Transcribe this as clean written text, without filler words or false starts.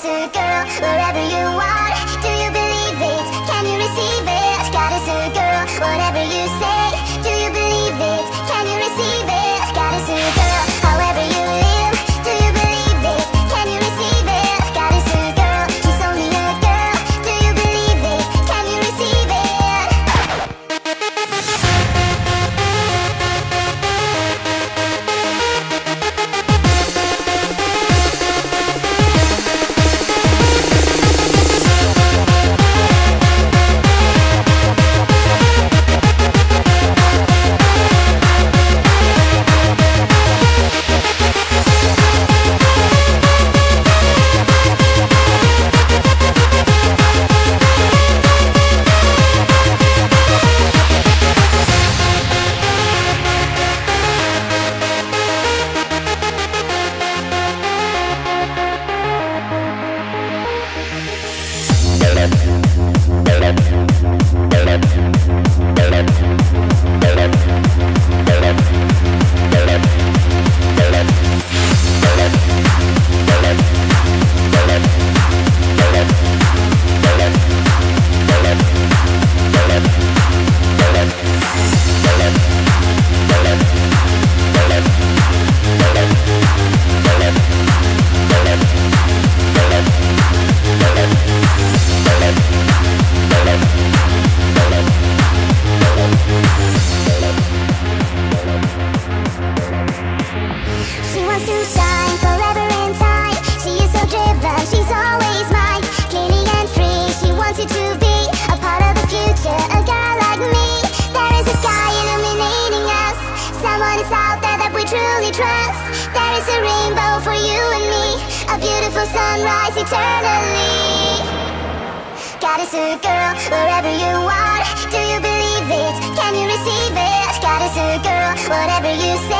a girl, wherever you are. Do you believe it? Can you receive it? Goddess a girl, whatever you say. Do you believe it? Can you receive it? Goddess a girl, however you live. Do you believe it? Can you receive it? Goddess a girl, she's only a girl. Do you believe it? Can you receive it? She wants to shine forever in time. She is so driven, she's always mine. Clearly and free, she wants you to be a part of the future, a guy like me. There is a sky illuminating us. Someone is out there that we truly trust. There is a rainbow for you and me, a beautiful sunrise eternally. Goddess a girl, wherever you are. Do you believe it? Can you receive it? Goddess a girl, whatever you say.